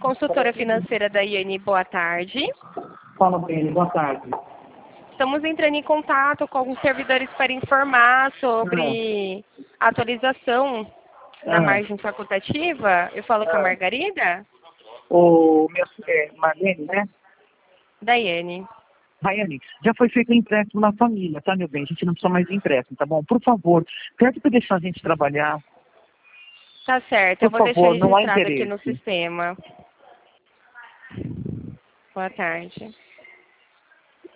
consultora financeira da IN, boa tarde. Fala, Breno, boa tarde. Estamos entrando em contato com alguns servidores para informar sobre a atualização da margem facultativa. Eu falo com a Margarida? Marlene, né? Da IN. Raiane, já foi feito um empréstimo na família, tá, meu bem? A gente não precisa mais de empréstimo, tá bom? Por favor, pede para deixar a gente trabalhar. Tá certo, eu vou deixar favor, não há registrado aqui interesse. no sistema. Boa tarde.